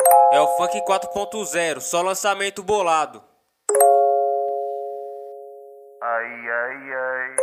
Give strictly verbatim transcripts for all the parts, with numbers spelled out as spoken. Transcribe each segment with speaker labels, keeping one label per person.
Speaker 1: É o Funk quatro ponto zero, só lançamento bolado.
Speaker 2: Ai, ai, ai.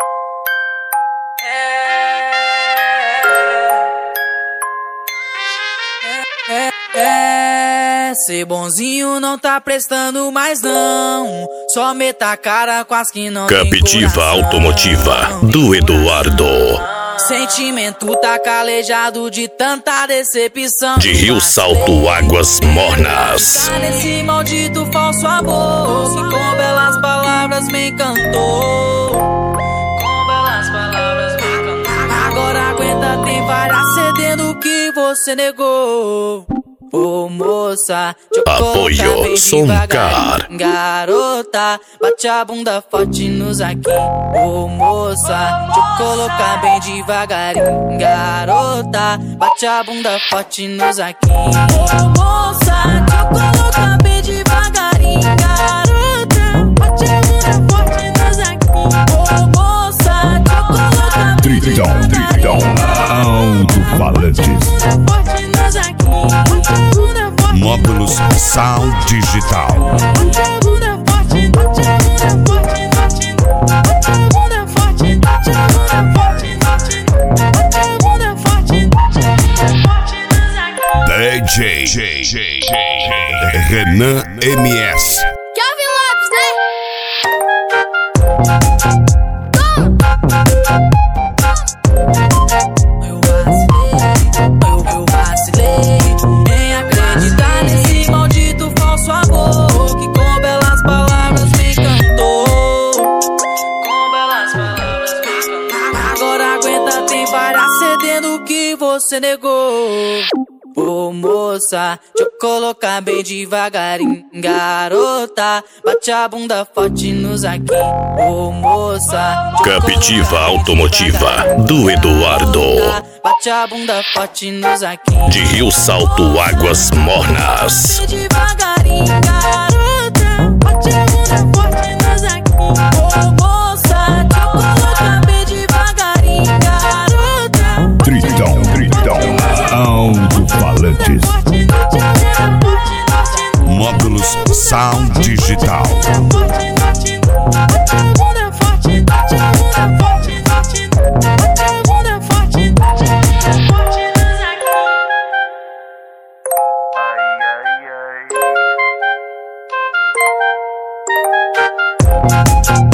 Speaker 3: É, é, é, ser bonzinho não tá prestando mais não. Só meta a cara com as que não
Speaker 4: Captiva
Speaker 3: tem coração.
Speaker 4: Automotiva, do Eduardo.
Speaker 3: Sentimento tá calejado de tanta decepção.
Speaker 4: De Rio Salto, Águas Mornas.
Speaker 3: Tá nesse maldito falso amor que com belas palavras me encantou. Com belas palavras me encantou. Agora aguenta, tem várias cedendo que você negou. Ô moça, te
Speaker 4: Apoio Soncar.
Speaker 3: Garota, bate a bunda forte nos aqui. Ô moça, te colocar bem devagarinho. Garota, bate a bunda forte nos aqui. Ô moça, te colocar bem devagarinho. Garota, bate a bunda forte nos aqui. Ô moça, te colocar bem
Speaker 5: Tritão, tritão, alto-falantes. Módulos Sound Digital. D J Renan M S.
Speaker 6: Kelvin Lopes, né?
Speaker 3: Eu vacilei, eu, eu vacilei em acreditar nesse maldito falso amor que com belas palavras me encantou. Com belas palavras me encantou. Agora aguenta, tem várias cedendo que você negou. Ô moça, deixa eu colocar bem devagarinho. Garota, bate a bunda forte nos aqui. Ô moça,
Speaker 4: Captiva Automotiva, do Eduardo.
Speaker 3: bate a bunda forte nos aqui.
Speaker 4: De Rio Salto, Águas Mornas.
Speaker 3: Devagarinho, garota, bate a bunda forte nos aqui. Ô moça, deixa eu colocar bem devagarinho. Garota,
Speaker 5: Tritão, tritão, alto-falantes. Módulos Sound Digital.
Speaker 2: Ai, ai, ai.